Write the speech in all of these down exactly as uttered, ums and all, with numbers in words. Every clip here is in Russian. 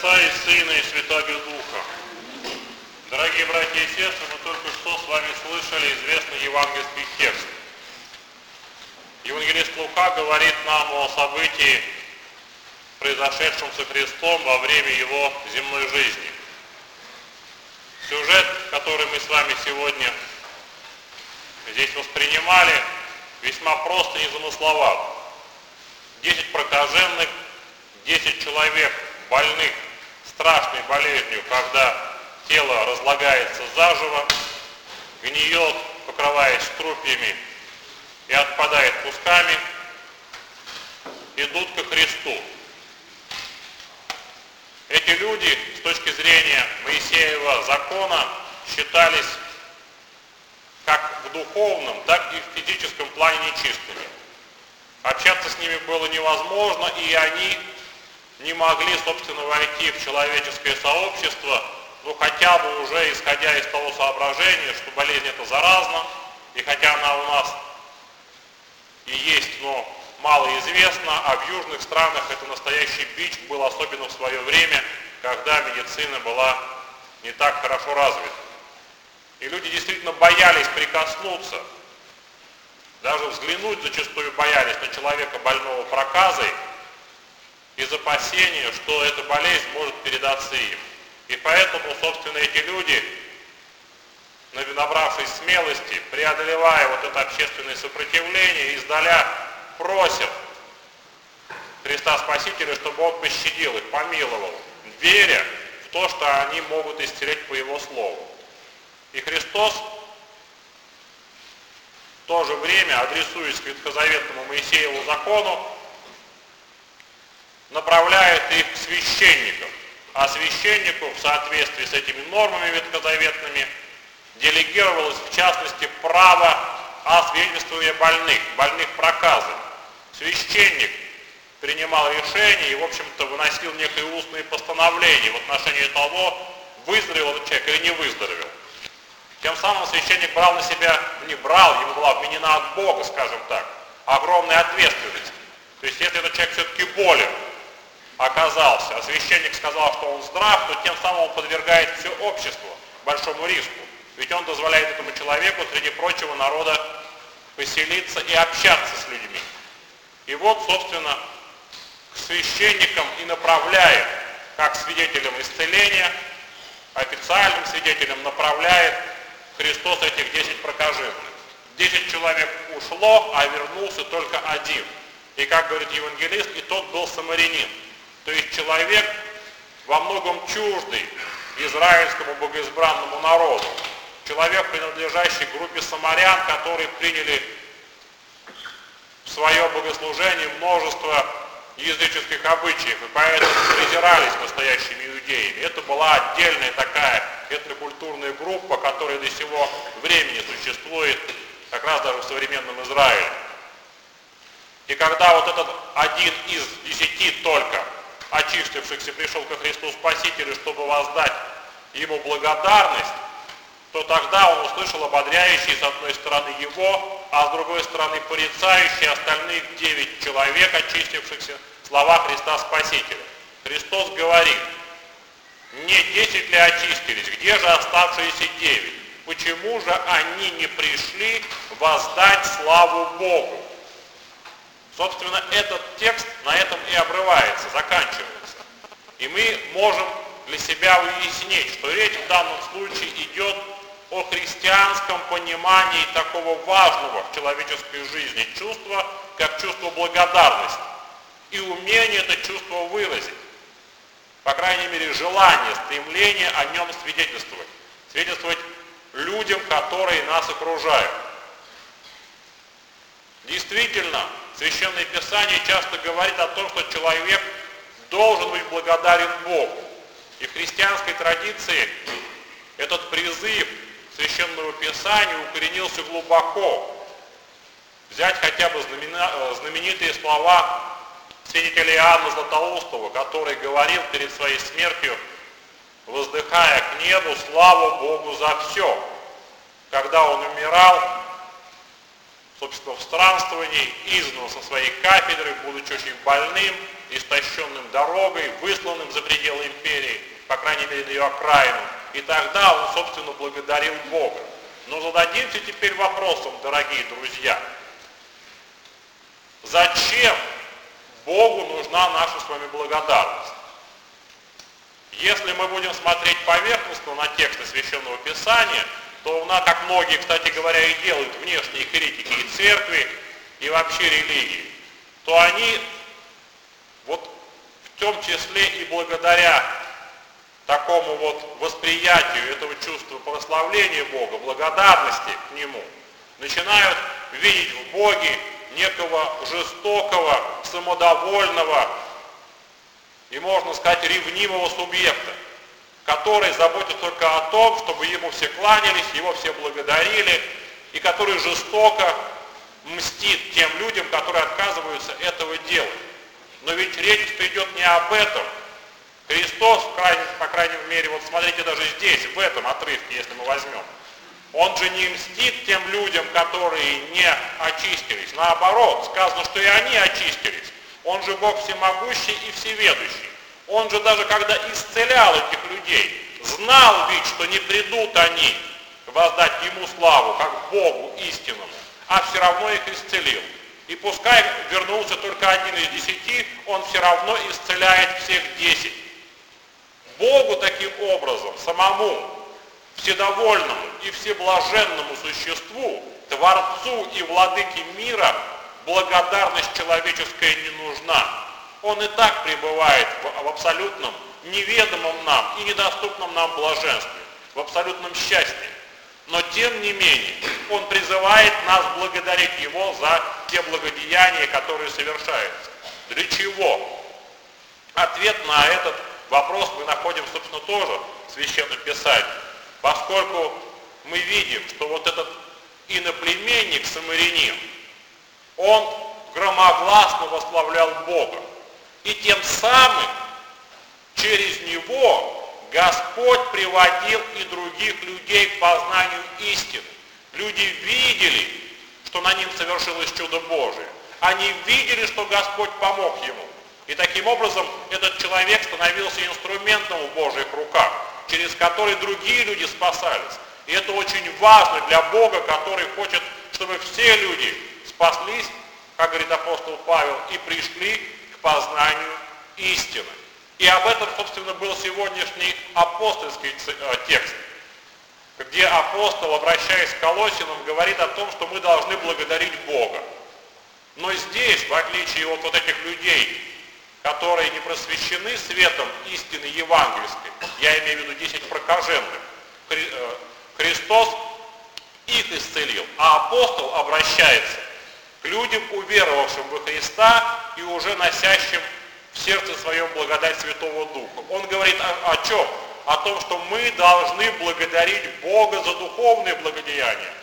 Отца и Сына и Святаго Духа. Дорогие братья и сестры, мы только что с вами слышали известный евангельский текст. Евангелист Лука говорит нам о событии, произошедшем со Христом во время Его земной жизни. Сюжет, который мы с вами сегодня здесь воспринимали, весьма прост и незамысловат. Десять прокаженных, десять человек больных страшной болезнью, когда тело разлагается заживо, гниет, покрываясь струпьями и отпадает кусками, идут ко Христу. Эти люди, с точки зрения Моисеева закона, считались как в духовном, так и в физическом плане нечистыми. Общаться с ними было невозможно, и они не могли, собственно, войти в человеческое сообщество, ну хотя бы уже исходя из того соображения, что болезнь эта заразна, и хотя она у нас и есть, но мало известна, а в южных странах это настоящий бич был, особенно в свое время, когда медицина была не так хорошо развита. И люди действительно боялись прикоснуться, даже взглянуть зачастую боялись на человека, больного проказой, из опасения, что эта болезнь может передаться им. И поэтому, собственно, эти люди, набравшись смелости, преодолевая вот это общественное сопротивление, издаля просят Христа Спасителя, чтобы Он пощадил их, помиловал, веря в то, что они могут исцелить по Его Слову. И Христос в то же время, адресуясь к ветхозаветному Моисееву закону, направляет их к священникам, а священнику в соответствии с этими нормами ветхозаветными делегировалось в частности право освидетельствования больных, больных проказой. Священник принимал решение и, в общем-то, выносил некие устные постановления в отношении того, выздоровел этот человек или не выздоровел. Тем самым священник брал на себя, не брал, ему была вменена от Бога, скажем так, огромная ответственность. То есть, если этот человек все-таки болен оказался, а священник сказал, что он здрав, то тем самым он подвергает все общество большому риску. Ведь он дозволяет этому человеку, среди прочего народа, поселиться и общаться с людьми. И вот, собственно, к священникам и направляет, как свидетелям исцеления, официальным свидетелям направляет Христос этих десять прокаженных. Десять человек ушло, а вернулся только один. И, как говорит евангелист, и тот был самарянин. То есть человек, во многом чуждый израильскому богоизбранному народу. Человек, принадлежащий группе самарян, которые приняли в свое богослужение множество языческих обычаев, и поэтому презирались настоящими иудеями. Это была отдельная такая этнокультурная группа, которая до сего времени существует, как раз даже в современном Израиле. И когда вот этот один из десяти только очистившихся пришел ко Христу Спасителю, чтобы воздать Ему благодарность, то тогда он услышал ободряющие с одной стороны его, а с другой стороны порицающие остальных девять человек, очистившихся, слова Христа Спасителя. Христос говорит: не десять ли очистились, где же оставшиеся девять? Почему же они не пришли воздать славу Богу? Собственно, этот текст на этом и обрывается, заканчивается. И мы можем для себя уяснить, что речь в данном случае идет о христианском понимании такого важного в человеческой жизни чувства, как чувство благодарности. И умение это чувство выразить. По крайней мере, желание, стремление о нем свидетельствовать. Свидетельствовать людям, которые нас окружают. Действительно, Священное Писание часто говорит о том, что человек должен быть благодарен Богу. И в христианской традиции этот призыв Священного Писания укоренился глубоко. Взять хотя бы знаменитые слова святителя Иоанна Златоустого, который говорил перед своей смертью, воздыхая к небу: слава Богу за все. Когда он умирал, собственно, в странствовании, изгнан со своей кафедры, будучи очень больным, истощенным дорогой, высланным за пределы империи, по крайней мере, на ее окраину. И тогда он, собственно, благодарил Бога. Но зададимся теперь вопросом, дорогие друзья, зачем Богу нужна наша с вами благодарность? Если мы будем смотреть поверхностно на тексты Священного Писания, то у нас, как многие, кстати говоря, и делают внешние критики и церкви, и вообще религии, то они вот в том числе и благодаря такому вот восприятию этого чувства прославления Бога, благодарности к Нему, начинают видеть в Боге некого жестокого, самодовольного и, можно сказать, ревнивого субъекта, который заботится только о том, чтобы ему все кланялись, его все благодарили, и который жестоко мстит тем людям, которые отказываются этого делать. Но ведь речь идет не об этом. Христос, в крайней, по крайней мере, вот смотрите даже здесь, в этом отрывке, если мы возьмем, Он же не мстит тем людям, которые не очистились. Наоборот, сказано, что и они очистились. Он же Бог всемогущий и всеведущий. Он же даже когда исцелял этих людей, знал ведь, что не придут они воздать Ему славу, как Богу истинному, а все равно их исцелил. И пускай вернулся только один из десяти, Он все равно исцеляет всех десять. Богу таким образом, самому вседовольному и всеблаженному существу, Творцу и Владыке мира, благодарность человеческая не нужна. Он и так пребывает в, в абсолютном неведомом нам и недоступном нам блаженстве, в абсолютном счастье. Но тем не менее, Он призывает нас благодарить Его за те благодеяния, которые совершаются. Для чего? Ответ на этот вопрос мы находим, собственно, тоже в Священном Писании, поскольку мы видим, что вот этот иноплеменник, самарянин, он громогласно восславлял Бога. И тем самым через него Господь приводил и других людей к познанию истины. Люди видели, что на ним совершилось чудо Божие. Они видели, что Господь помог ему. И таким образом этот человек становился инструментом в Божьих руках, через который другие люди спасались. И это очень важно для Бога, который хочет, чтобы все люди спаслись, как говорит апостол Павел, и пришли к познанию истины. И об этом, собственно, был сегодняшний апостольский текст, где апостол, обращаясь к Колоссянам, говорит о том, что мы должны благодарить Бога. Но здесь, в отличие от вот этих людей, которые не просвещены светом истины евангельской, я имею в виду десять прокаженных, Христос их исцелил, а апостол обращается к людям, уверовавшим во Христа и уже носящим в сердце своем благодать Святого Духа. Он говорит о, о чем? О том, что мы должны благодарить Бога за духовные благодеяния.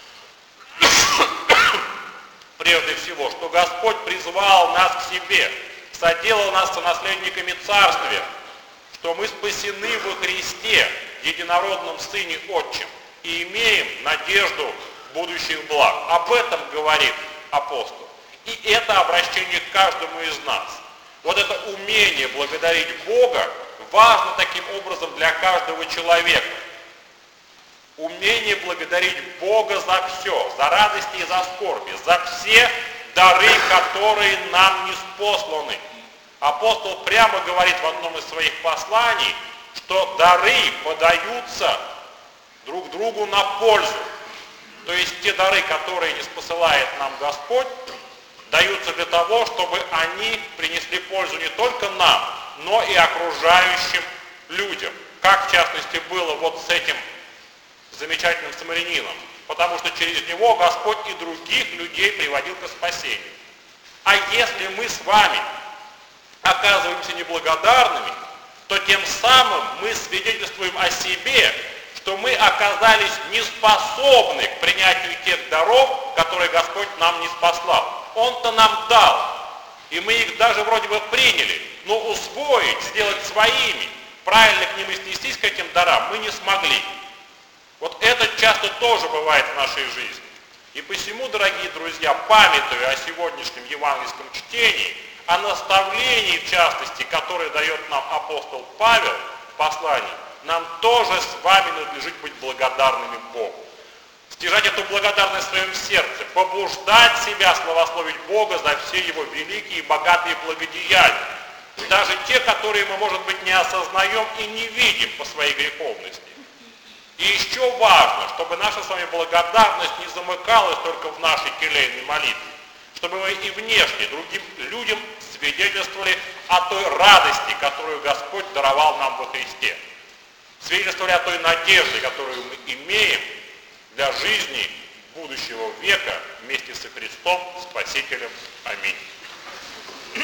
Прежде всего, что Господь призвал нас к себе, соделал нас сонаследниками Царствия, что мы спасены во Христе, единородном Сыне Отчим, и имеем надежду будущих благ. Об этом говорит апостол. И это обращение к каждому из нас. Вот это умение благодарить Бога важно таким образом для каждого человека. Умение благодарить Бога за все, за радости и за скорби, за все дары, которые нам ниспосланы. Апостол прямо говорит в одном из своих посланий, что дары подаются друг другу на пользу. То есть те дары, которые ниспосылает нам Господь, даются для того, чтобы они принесли пользу не только нам, но и окружающим людям. Как, в частности, было вот с этим замечательным самарянином. Потому что через него Господь и других людей приводил к спасению. А если мы с вами оказываемся неблагодарными, то тем самым мы свидетельствуем о себе, что мы оказались неспособны к принятию тех даров, которые Господь нам ниспослал. Он-то нам дал, и мы их даже вроде бы приняли, но усвоить, сделать своими, правильно к ним отнестись к этим дарам мы не смогли. Вот это часто тоже бывает в нашей жизни. И посему, дорогие друзья, памятуя о сегодняшнем евангельском чтении, о наставлении, в частности, которое дает нам апостол Павел в послании, нам тоже с вами надлежит быть благодарными Богу. Стяжать эту благодарность в своем сердце, побуждать себя славословить Бога за все Его великие и богатые благодеяния, даже те, которые мы, может быть, не осознаем и не видим по своей греховности. И еще важно, чтобы наша с вами благодарность не замыкалась только в нашей келейной молитве, чтобы мы и внешне другим людям свидетельствовали о той радости, которую Господь даровал нам во Христе. Свидетельствовали о той надежде, которую мы имеем для жизни будущего века вместе со Христом, Спасителем. Аминь.